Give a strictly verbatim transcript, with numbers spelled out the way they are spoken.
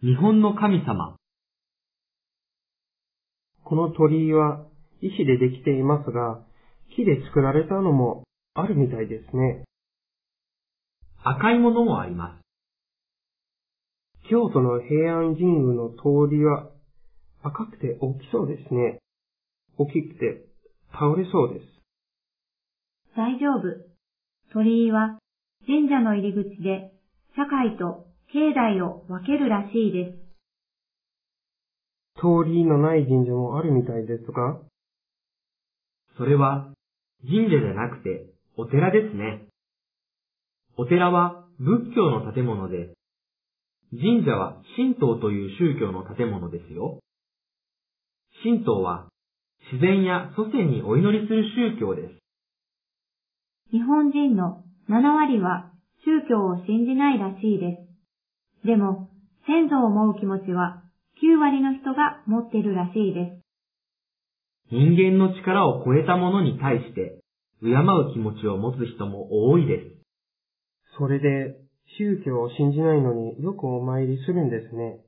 日本の神様。 この鳥居は石でできていますが、木で作られたのもあるみたいですね。 赤いものもあります。 京都の平安神宮の通りは赤くて大きそうですね。大きくて倒れそうです。 大丈夫。鳥居は神社の入り口で社会と境内を分けるらしいです。 通りのない神社もあるみたいですが、 それは神社じゃなくてお寺ですね。お寺は仏教の建物で、神社は神道という宗教の建物ですよ。神道は自然や祖先にお祈りする宗教です。 日本人のななわりは宗教を信じないらしいです。でも、先祖を思う気持ちはきゅうわりの人が持っているらしいです。 人間の力を超えたものに対して敬う気持ちを持つ人も多いです。 それで宗教を信じないのによくお参りするんですね。